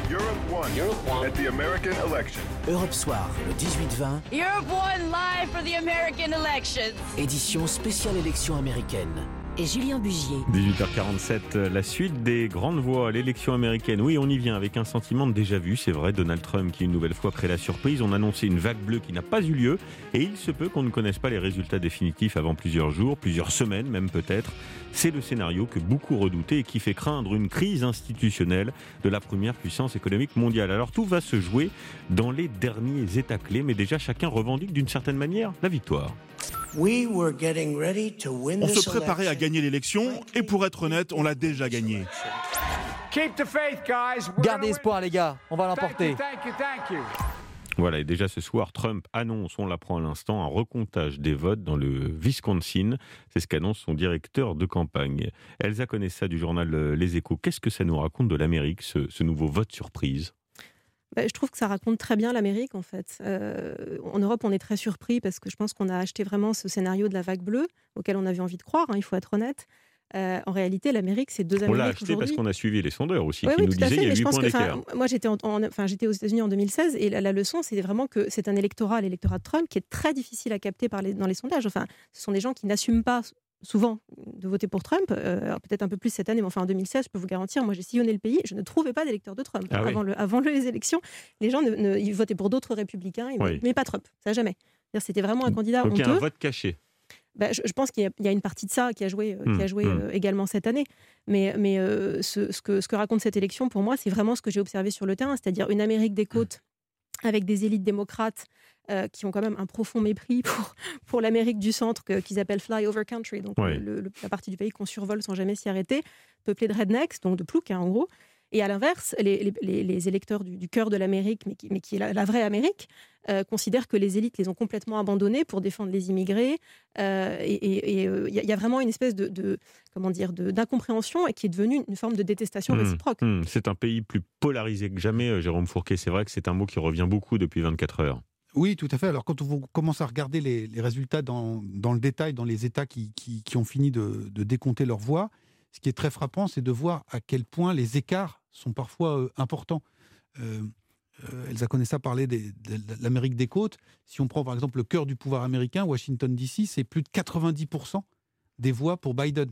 Europe won at the American election. Europe Soir, le 18-20, Europe won live for the American elections. édition spéciale élection américaine. Et Julien Bugier. 18h47, la suite des grandes voix, l'élection américaine. Oui, on y vient avec un sentiment de déjà-vu, c'est vrai. Donald Trump qui une nouvelle fois crée la surprise. On a annoncé une vague bleue qui n'a pas eu lieu. Et il se peut qu'on ne connaisse pas les résultats définitifs avant plusieurs jours, plusieurs semaines même peut-être. C'est le scénario que beaucoup redoutaient et qui fait craindre une crise institutionnelle de la première puissance économique mondiale. Alors tout va se jouer dans les derniers états clés, mais déjà chacun revendique d'une certaine manière la victoire. On se préparait à gagner l'élection et pour être honnête, on l'a déjà gagnée. Gardez espoir les gars, on va l'emporter. Voilà, et déjà ce soir, Trump annonce, on l'apprend à l'instant, un recomptage des votes dans le Wisconsin. C'est ce qu'annonce son directeur de campagne. Elsa Conessa du journal Les Échos. Qu'est-ce que ça nous raconte de l'Amérique, ce nouveau vote surprise ? Je trouve que ça raconte très bien l'Amérique, en fait. En Europe, on est très surpris parce que je pense qu'on a acheté vraiment ce scénario de la vague bleue, auquel on avait envie de croire, il faut être honnête. En réalité, l'Amérique, c'est deux Amériques aujourd'hui. On l'a acheté aujourd'hui. Parce qu'on a suivi les sondeurs aussi, qui nous tout à disaient fait, qu'il y a 8 points d'écart. Moi, j'étais aux États-Unis en 2016 et la leçon, c'est vraiment que c'est un l'électorat de Trump, qui est très difficile à capter dans les sondages. Enfin, ce sont des gens qui n'assument pas souvent de voter pour Trump, peut-être un peu plus cette année, mais en 2016, je peux vous garantir, moi j'ai sillonné le pays, je ne trouvais pas d'électeurs de Trump. Avant les élections, les gens ils votaient pour d'autres républicains, mais pas Trump, ça jamais. C'était vraiment un candidat honteux. Donc il y a un vote caché. Je pense qu'il y a une partie de ça qui a joué, également cette année. Mais ce que raconte cette élection, pour moi, c'est vraiment ce que j'ai observé sur le terrain, c'est-à-dire une Amérique des côtes avec des élites démocrates qui ont quand même un profond mépris pour l'Amérique du centre qu'ils appellent flyover country, donc la partie du pays qu'on survole sans jamais s'y arrêter, peuplée de rednecks, donc de ploucs en gros. Et à l'inverse, les électeurs du cœur de l'Amérique, mais qui est la vraie Amérique, considèrent que les élites les ont complètement abandonnés pour défendre les immigrés. Il y a vraiment une espèce d'incompréhension et qui est devenue une forme de détestation réciproque. C'est un pays plus polarisé que jamais, Jérôme Fourquet. C'est vrai que c'est un mot qui revient beaucoup depuis 24 heures. Oui, tout à fait. Alors, quand on commence à regarder les résultats dans le détail, dans les États qui ont fini de décompter leurs voix, ce qui est très frappant, c'est de voir à quel point les écarts sont parfois importants. Elsa Conessa parlait de l'Amérique des côtes. Si on prend par exemple le cœur du pouvoir américain, Washington DC, c'est plus de 90% des voix pour Biden.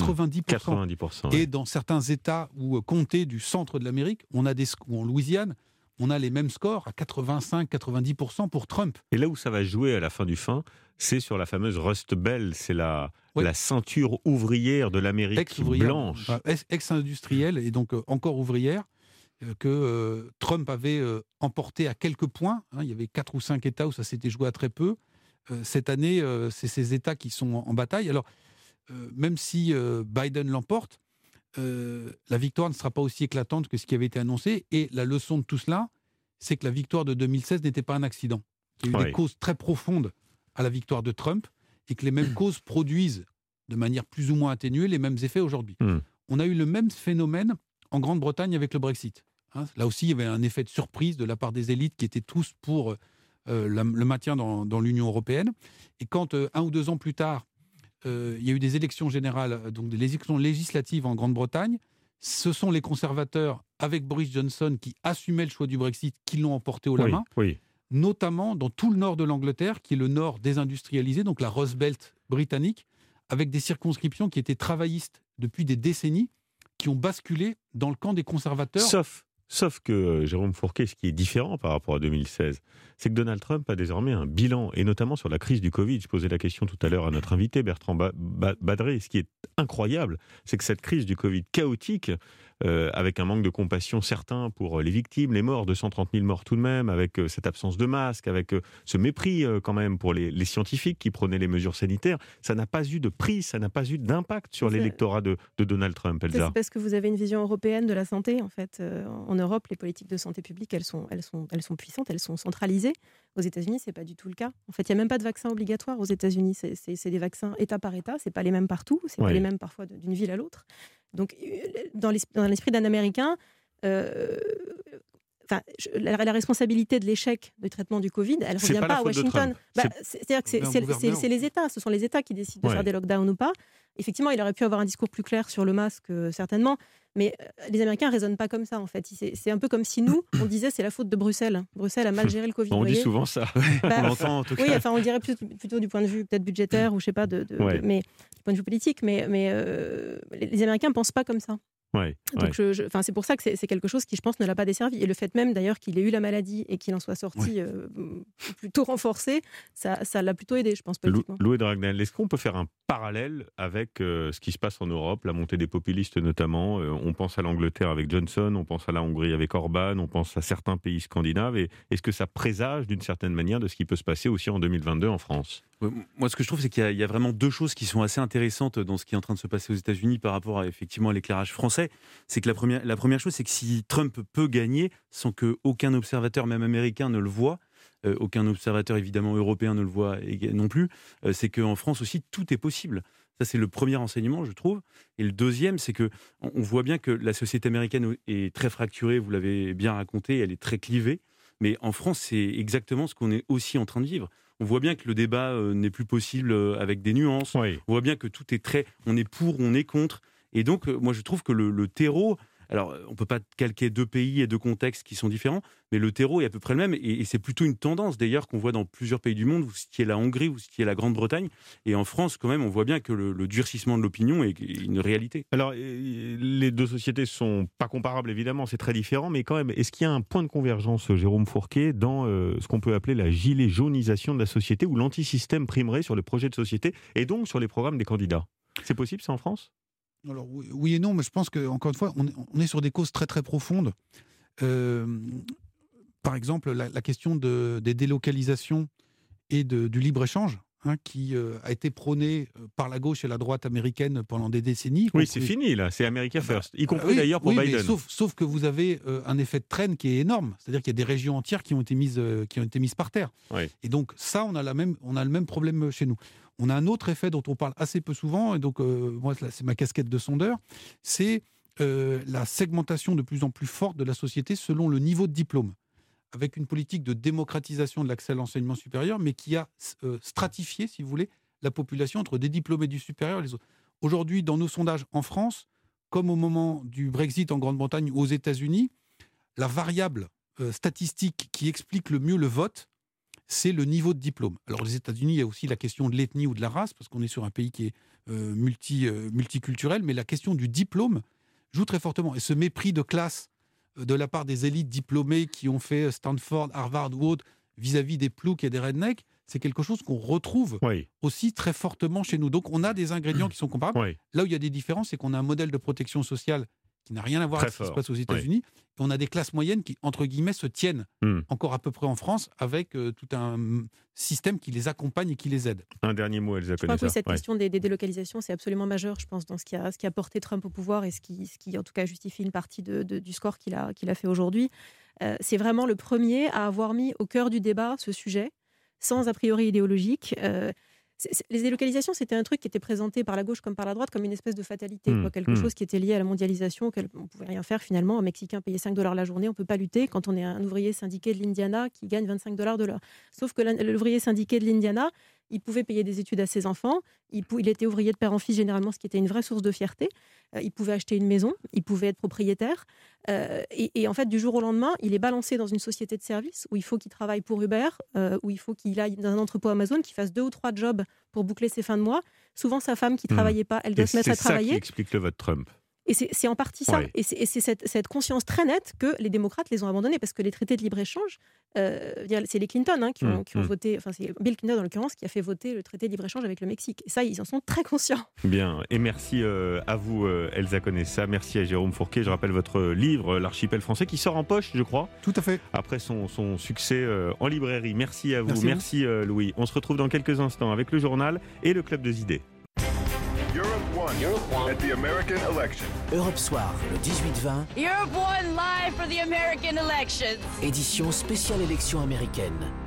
90%. Et dans certains États ou comtés du centre de l'Amérique, ou en Louisiane, on a les mêmes scores à 85-90% pour Trump. Et là où ça va jouer à la fin du fin, c'est sur la fameuse Rust Belt, c'est la ceinture ouvrière de l'Amérique blanche. Ex-industrielle et donc encore ouvrière, que Trump avait emporté à quelques points. Il y avait 4 ou 5 États où ça s'était joué à très peu. Cette année, c'est ces États qui sont en bataille. Alors, même si Biden l'emporte, la victoire ne sera pas aussi éclatante que ce qui avait été annoncé. Et la leçon de tout cela, c'est que la victoire de 2016 n'était pas un accident. Il y a eu des causes très profondes à la victoire de Trump et que les mêmes causes produisent de manière plus ou moins atténuée les mêmes effets aujourd'hui. On a eu le même phénomène en Grande-Bretagne avec le Brexit. Là aussi, il y avait un effet de surprise de la part des élites qui étaient tous pour le maintien dans l'Union européenne. Et quand, 1 ou 2 ans plus tard, il y a eu des élections générales, donc des élections législatives en Grande-Bretagne, ce sont les conservateurs, avec Boris Johnson, qui assumaient le choix du Brexit, qui l'ont emporté haut la main, notamment dans tout le nord de l'Angleterre, qui est le nord désindustrialisé, donc la Rust Belt britannique, avec des circonscriptions qui étaient travaillistes depuis des décennies, qui ont basculé dans le camp des conservateurs. Sauf que, Jérôme Fourquet, ce qui est différent par rapport à 2016, c'est que Donald Trump a désormais un bilan, et notamment sur la crise du Covid. Je posais la question tout à l'heure à notre invité, Bertrand Badré. Ce qui est incroyable, c'est que cette crise du Covid chaotique, avec un manque de compassion certain pour les victimes, les morts, 230 000 morts tout de même, avec cette absence de masque, avec ce mépris quand même pour les scientifiques qui prenaient les mesures sanitaires, ça n'a pas eu de prise, ça n'a pas eu d'impact sur l'électorat de Donald Trump, Elsa. C'est parce que vous avez une vision européenne de la santé, en fait. En Europe, les politiques de santé publique, elles sont puissantes, elles sont centralisées. Aux États-Unis, c'est pas du tout le cas. En fait, il y a même pas de vaccin obligatoire aux États-Unis. C'est des vaccins État par État. C'est pas les mêmes partout. C'est pas les mêmes parfois d'une ville à l'autre. Donc, dans l'esprit d'un Américain, la responsabilité de l'échec du traitement du Covid, elle ne revient pas à Washington. C'est-à-dire que c'est les États, ce sont les États qui décident de faire des lockdowns ou pas. Effectivement, il aurait pu avoir un discours plus clair sur le masque, certainement, mais les Américains ne raisonnent pas comme ça, en fait. C'est un peu comme si nous, on disait c'est la faute de Bruxelles. Bruxelles a mal géré le Covid. On dit souvent ça. On l'entend en tout cas. Oui, on le dirait plutôt du point de vue peut-être budgétaire ou je ne sais pas, mais du point de vue politique. Mais les Américains ne pensent pas comme ça. Donc c'est pour ça que c'est quelque chose qui, je pense, ne l'a pas desservi. Et le fait même, d'ailleurs, qu'il ait eu la maladie et qu'il en soit sorti plutôt renforcé, ça l'a plutôt aidé, je pense, politiquement. Louis Dragnel, est-ce qu'on peut faire un parallèle avec ce qui se passe en Europe, la montée des populistes notamment on pense à l'Angleterre avec Johnson, on pense à la Hongrie avec Orban, on pense à certains pays scandinaves. Et est-ce que ça présage d'une certaine manière de ce qui peut se passer aussi en 2022 en France ? Moi, ce que je trouve, c'est qu'il y a vraiment deux choses qui sont assez intéressantes dans ce qui est en train de se passer aux États-Unis par rapport effectivement à l'éclairage français. C'est que la première chose, c'est que si Trump peut gagner sans qu'aucun observateur, même américain, ne le voit, aucun observateur évidemment européen ne le voit non plus, c'est qu'en France aussi, tout est possible. Ça, c'est le premier enseignement, je trouve. Et le deuxième, c'est qu'on voit bien que la société américaine est très fracturée, vous l'avez bien raconté, elle est très clivée. Mais en France, c'est exactement ce qu'on est aussi en train de vivre. On voit bien que le débat n'est plus possible avec des nuances. On voit bien que tout est on est pour, on est contre. Et donc, moi, je trouve que le terreau... Alors, on ne peut pas calquer deux pays et deux contextes qui sont différents, mais le terreau est à peu près le même. Et c'est plutôt une tendance, d'ailleurs, qu'on voit dans plusieurs pays du monde. Vous citiez la Hongrie, vous citiez la Grande-Bretagne. Et en France, quand même, on voit bien que le durcissement de l'opinion est une réalité. Alors, les deux sociétés ne sont pas comparables, évidemment. C'est très différent. Mais quand même, est-ce qu'il y a un point de convergence, Jérôme Fourquet, dans ce qu'on peut appeler la gilet jaunisation de la société, où l'antisystème primerait sur le projet de société et donc sur les programmes des candidats ? C'est possible, ça, en France ? Alors, oui et non, mais je pense qu'encore une fois, on est sur des causes très très profondes. Par exemple, la question des délocalisations et du libre-échange, qui a été prôné par la gauche et la droite américaine pendant des décennies. Oui, c'est fini, là, c'est America First, y compris d'ailleurs pour Biden. Sauf que vous avez un effet de traîne qui est énorme, c'est-à-dire qu'il y a des régions entières qui ont été mises par terre. Et donc ça, on a le même problème chez nous. On a un autre effet dont on parle assez peu souvent, et donc moi, c'est ma casquette de sondeur, c'est la segmentation de plus en plus forte de la société selon le niveau de diplôme, avec une politique de démocratisation de l'accès à l'enseignement supérieur, mais qui a stratifié, si vous voulez, la population entre des diplômés du supérieur et les autres. Aujourd'hui, dans nos sondages en France, comme au moment du Brexit en Grande-Bretagne ou aux États-Unis, la variable statistique qui explique le mieux le vote, c'est le niveau de diplôme. Alors, aux États-Unis, il y a aussi la question de l'ethnie ou de la race, parce qu'on est sur un pays qui est multiculturel, mais la question du diplôme joue très fortement. Et ce mépris de classe de la part des élites diplômées qui ont fait Stanford, Harvard ou autres, vis-à-vis des ploucs et des rednecks, c'est quelque chose qu'on retrouve aussi très fortement chez nous. Donc, on a des ingrédients qui sont comparables. Là où il y a des différences, c'est qu'on a un modèle de protection sociale qui n'a rien à voir avec ce qui se passe aux États-Unis. Et on a des classes moyennes qui, entre guillemets, se tiennent encore à peu près en France avec tout un système qui les accompagne et qui les aide. Un dernier mot, Elsa Conessa. Je crois que cette question des délocalisations, c'est absolument majeur, je pense, dans ce qui a porté Trump au pouvoir et ce qui en tout cas, justifie une partie du score qu'il a fait aujourd'hui. C'est vraiment le premier à avoir mis au cœur du débat ce sujet, sans a priori idéologique. Les délocalisations, c'était un truc qui était présenté par la gauche comme par la droite comme une espèce de fatalité, quelque chose qui était lié à la mondialisation, auquel on ne pouvait rien faire finalement. Un Mexicain payait $5 la journée, on ne peut pas lutter quand on est un ouvrier syndiqué de l'Indiana qui gagne $25 de l'heure. Sauf que l'ouvrier syndiqué de l'Indiana, il pouvait payer des études à ses enfants, il était ouvrier de père en fils généralement, ce qui était une vraie source de fierté. Il pouvait acheter une maison, il pouvait être propriétaire. Et en fait, du jour au lendemain, il est balancé dans une société de service où il faut qu'il travaille pour Uber, où il faut qu'il aille dans un entrepôt Amazon, qu'il fasse 2 ou 3 jobs pour boucler ses fins de mois. Souvent, sa femme qui ne travaillait pas, elle doit se mettre à travailler. C'est ça qui explique le vote Trump. Et c'est en partie ça. Et c'est cette conscience très nette que les démocrates les ont abandonnés, parce que les traités de libre-échange, c'est les Clinton qui ont voté, enfin c'est Bill Clinton en l'occurrence qui a fait voter le traité de libre-échange avec le Mexique. Et ça, ils en sont très conscients. Bien, et merci à vous Elsa Conessa, merci à Jérôme Fourquet. Je rappelle votre livre, L'archipel français, qui sort en poche, je crois. Tout à fait. Après son succès en librairie. Merci à vous, merci Louis. On se retrouve dans quelques instants avec le journal et le Club des idées. Europe One at the American election. Europe Soir, le 18-20. Europe One live for the American elections. Édition spéciale élection américaine.